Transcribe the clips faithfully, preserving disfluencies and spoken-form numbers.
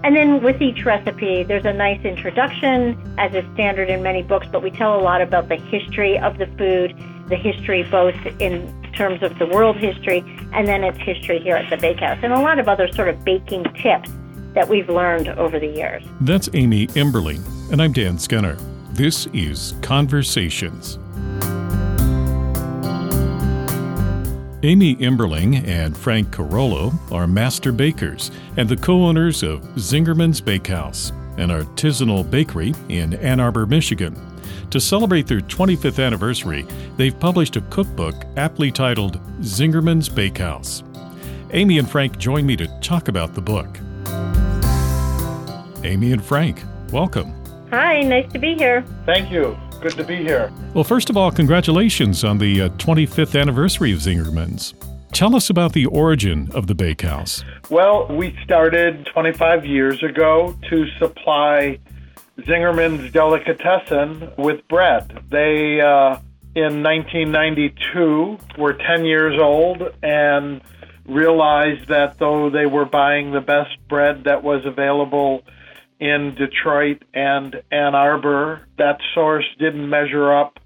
And then with each recipe, there's a nice introduction, as is standard in many books, but we tell a lot about the history of the food, the history both in terms of the world history and then its history here at the Bakehouse, and a lot of other sort of baking tips that we've learned over the years. That's Amy Emberling, and I'm Dan Skinner. This is Conversations. Amy Emberling and Frank Carollo are master bakers and the co-owners of Zingerman's Bakehouse, an artisanal bakery in Ann Arbor, Michigan. To celebrate their twenty-fifth anniversary, they've published a cookbook aptly titled Zingerman's Bakehouse. Amy and Frank join me to talk about the book. Amy and Frank, welcome. Hi, nice to be here. Thank you. Good to be here. Well, first of all, congratulations on the uh, twenty-fifth anniversary of Zingerman's. Tell us about the origin of the bakehouse. Well, we started twenty-five years ago to supply Zingerman's Delicatessen with bread. They, uh, in nineteen ninety-two, were ten years old and realized that though they were buying the best bread that was available in Detroit and Ann Arbor, that source didn't measure up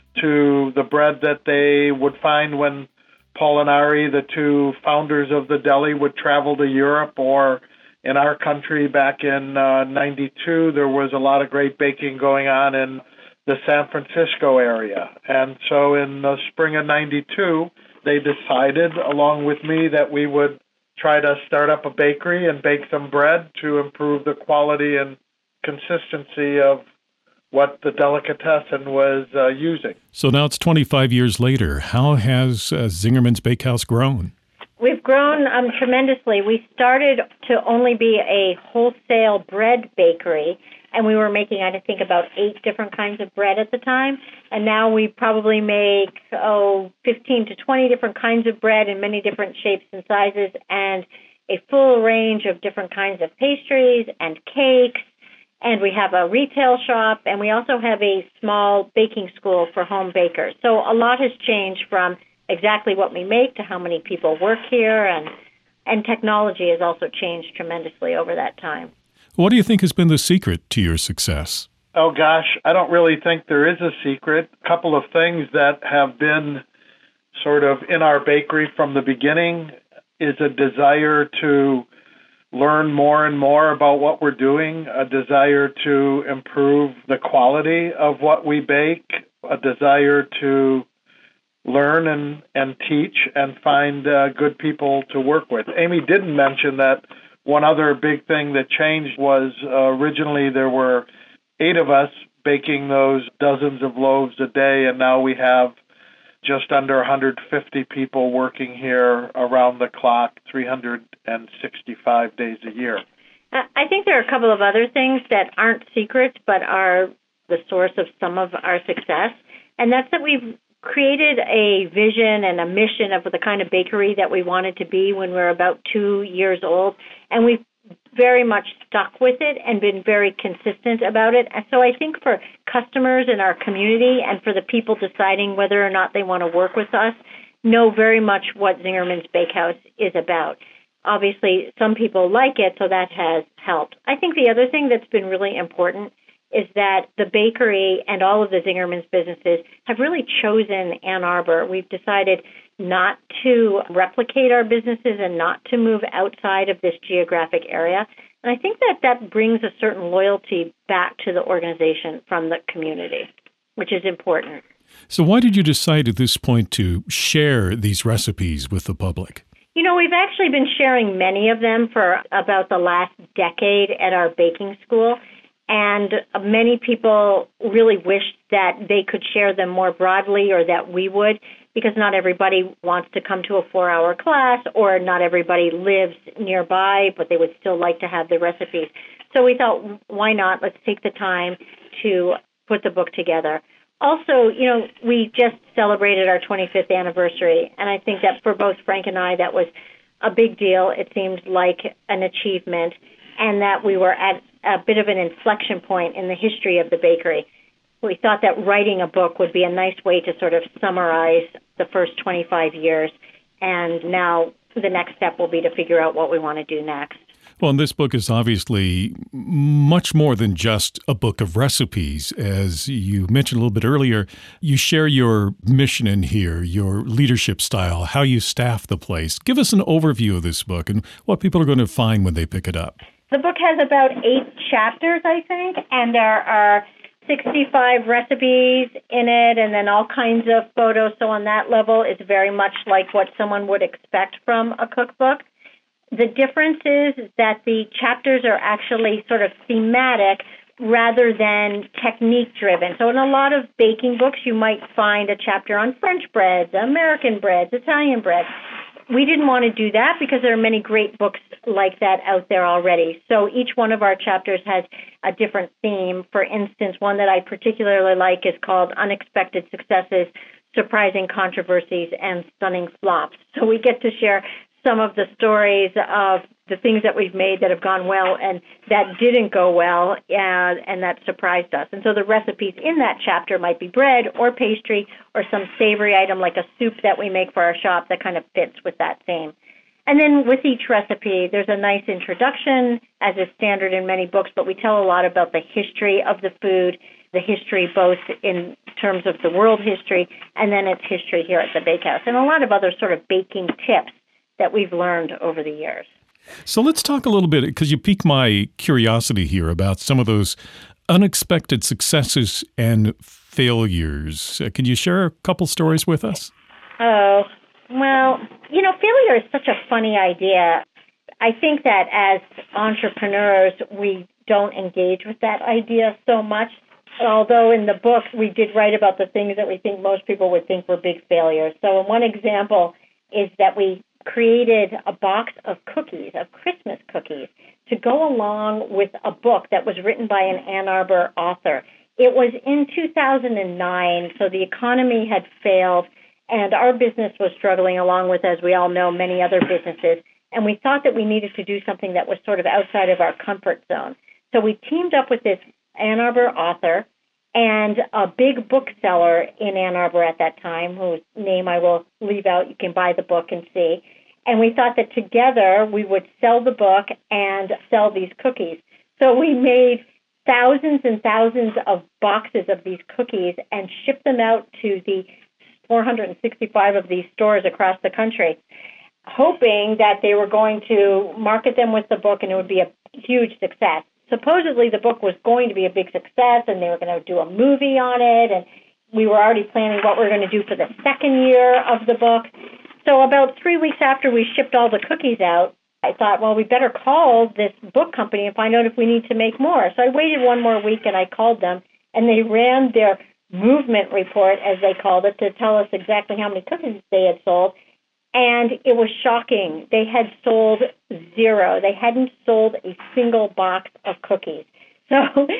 to the bread that they would find when Paul and Ari, the two founders of the deli, would travel to Europe, or in our country back in uh, ninety-two, there was a lot of great baking going on in the San Francisco area. And so in the spring of ninety-two, they decided, along with me, that we would try to start up a bakery and bake some bread to improve the quality and consistency of what the delicatessen was uh, using. So now it's twenty-five years later. How has uh, Zingerman's Bakehouse grown? We've grown um, tremendously. We started to only be a wholesale bread bakery, and we were making, I think, about eight different kinds of bread at the time. And now we probably make, oh, fifteen to twenty different kinds of bread in many different shapes and sizes, and a full range of different kinds of pastries and cakes. And we have a retail shop, and we also have a small baking school for home bakers. So a lot has changed from exactly what we make to how many people work here, and and technology has also changed tremendously over that time. What do you think has been the secret to your success? Oh, gosh, I don't really think there is a secret. A couple of things that have been sort of in our bakery from the beginning is a desire to learn more and more about what we're doing, a desire to improve the quality of what we bake, a desire to learn and, and teach and find uh, good people to work with. Amy didn't mention that one other big thing that changed was uh, originally there were eight of us baking those dozens of loaves a day, and now we have just under one hundred fifty people working here around the clock, three hundred sixty-five days a year. I think there are a couple of other things that aren't secrets but are the source of some of our success, and that's that we've created a vision and a mission of the kind of bakery that we wanted to be when we were about two years old, and we've very much stuck with it and been very consistent about it. And so I think for customers in our community and for the people deciding whether or not they want to work with us, know very much what Zingerman's Bakehouse is about. Obviously, some people like it, so that has helped. I think the other thing that's been really important is that the bakery and all of the Zingerman's businesses have really chosen Ann Arbor. We've decided not to replicate our businesses and not to move outside of this geographic area. And I think that that brings a certain loyalty back to the organization from the community, which is important. So why did you decide at this point to share these recipes with the public? You know, we've actually been sharing many of them for about the last decade at our baking school. And many people really wished that they could share them more broadly, or that we would, because not everybody wants to come to a four-hour class, or not everybody lives nearby, but they would still like to have the recipes. So we thought, why not? Let's take the time to put the book together. Also, you know, we just celebrated our twenty-fifth anniversary, and I think that for both Frank and I, that was a big deal. It seemed like an achievement, and that we were at a bit of an inflection point in the history of the bakery. We thought that writing a book would be a nice way to sort of summarize the first twenty-five years, and now the next step will be to figure out what we want to do next. Well, and this book is obviously much more than just a book of recipes. As you mentioned a little bit earlier, you share your mission in here, your leadership style, how you staff the place. Give us an overview of this book and what people are going to find when they pick it up. The book has about eight chapters, I think, and there are sixty-five recipes in it and then all kinds of photos. So on that level, it's very much like what someone would expect from a cookbook. The difference is that the chapters are actually sort of thematic rather than technique-driven. So in a lot of baking books, you might find a chapter on French breads, American breads, Italian breads. We didn't want to do that because there are many great books like that out there already. So each one of our chapters has a different theme. For instance, one that I particularly like is called Unexpected Successes, Surprising Controversies, and Stunning Flops. So we get to share some of the stories of the things that we've made that have gone well and that didn't go well and, and that surprised us. And so the recipes in that chapter might be bread or pastry or some savory item like a soup that we make for our shop that kind of fits with that theme. And then with each recipe, there's a nice introduction, as is standard in many books, but we tell a lot about the history of the food, the history both in terms of the world history and then its history here at the Bakehouse, and a lot of other sort of baking tips that we've learned over the years. So let's talk a little bit, because you piqued my curiosity here about some of those unexpected successes and failures. Uh, can you share a couple stories with us? Oh, well, you know, failure is such a funny idea. I think that as entrepreneurs, we don't engage with that idea so much. Although in the book, we did write about the things that we think most people would think were big failures. So one example is that we created a box of cookies, of Christmas cookies, to go along with a book that was written by an Ann Arbor author. It was in two thousand nine, so the economy had failed, and our business was struggling along with, as we all know, many other businesses. And we thought that we needed to do something that was sort of outside of our comfort zone. So we teamed up with this Ann Arbor author and a big bookseller in Ann Arbor at that time, whose name I will leave out. You can buy the book and see. And we thought that together we would sell the book and sell these cookies. So we made thousands and thousands of boxes of these cookies and shipped them out to the four hundred sixty-five of these stores across the country, hoping that they were going to market them with the book and it would be a huge success. Supposedly the book was going to be a big success and they were going to do a movie on it, and we were already planning what we were going to do for the second year of the book. So about three weeks after we shipped all the cookies out, I thought, well, we better call this book company and find out if we need to make more. So I waited one more week and I called them, and they ran their movement report, as they called it, to tell us exactly how many cookies they had sold. And it was shocking. They had sold zero. They hadn't sold a single box of cookies. So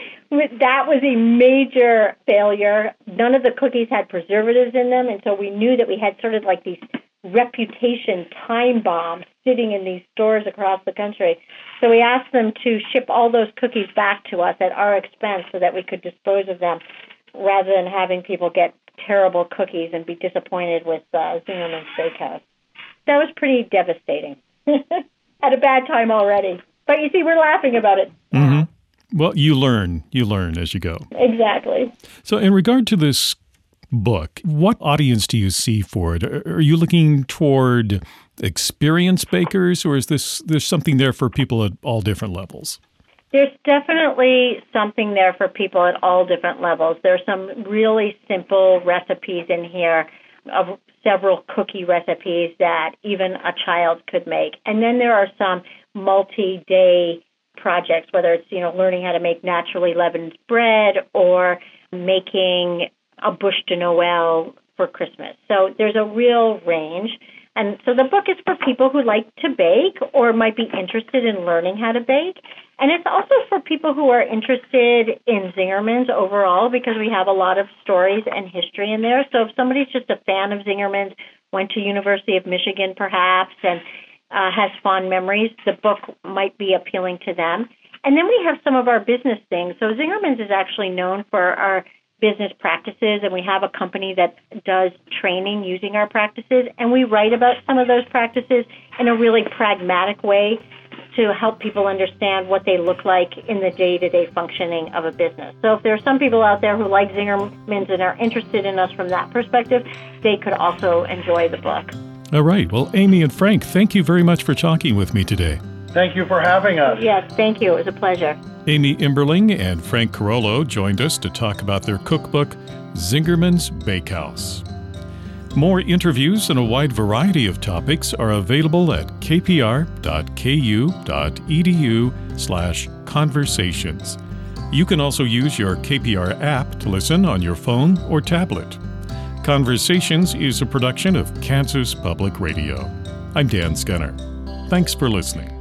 that was a major failure. None of the cookies had preservatives in them, and so we knew that we had sort of like these reputation time bombs sitting in these stores across the country. So we asked them to ship all those cookies back to us at our expense so that we could dispose of them rather than having people get terrible cookies and be disappointed with uh, Zingerman's Bakehouse. That was pretty devastating. At a bad time already. But you see, we're laughing about it. Mm-hmm. Well, you learn. You learn as you go. Exactly. So in regard to this book, what audience do you see for it? Are you looking toward experienced bakers, or is this there's something there for people at all different levels? There's definitely something there for people at all different levels. There's some really simple recipes in here of several cookie recipes that even a child could make. And then there are some multi-day projects, whether it's, you know, learning how to make naturally leavened bread or making a bûche de Noël for Christmas. So there's a real range. And so the book is for people who like to bake or might be interested in learning how to bake. And it's also for people who are interested in Zingerman's overall, because we have a lot of stories and history in there. So if somebody's just a fan of Zingerman's, went to University of Michigan perhaps, and uh, has fond memories, the book might be appealing to them. And then we have some of our business things. So Zingerman's is actually known for our business practices, and we have a company that does training using our practices, and we write about some of those practices in a really pragmatic way to help people understand what they look like in the day-to-day functioning of a business. So if there are some people out there who like Zingerman's and are interested in us from that perspective, they could also enjoy the book. All right. Well, Amy and Frank, thank you very much for talking with me today. Thank you for having us. Yes, thank you. It was a pleasure. Amy Imberling and Frank Carollo joined us to talk about their cookbook, Zingerman's Bakehouse. More interviews and a wide variety of topics are available at kpr.ku.edu slash conversations. You can also use your K P R app to listen on your phone or tablet. Conversations is a production of Kansas Public Radio. I'm Dan Scunner. Thanks for listening.